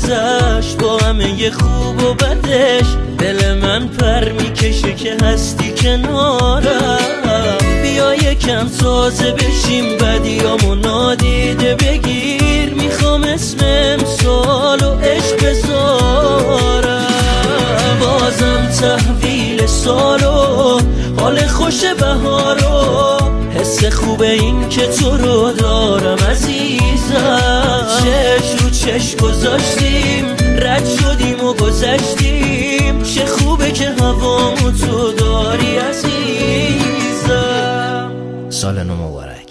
گذشت با همه خوب و بدش، دل من پر میکشه که هستی کنارم. بیا یکم تازه بشیم، بدیامو نادیده بگیر، میخوام اسم امسال و عشق بذارم. بازم تحویل سالو، حال خوش بهارو، حس خوبه این که تو رو دارم عزیزم. چشم رو چشم گذاشتیم، رد شدیم و گذشتیم، چه خوبه که هوامو تو داری عزیزم. سال نو مبارک.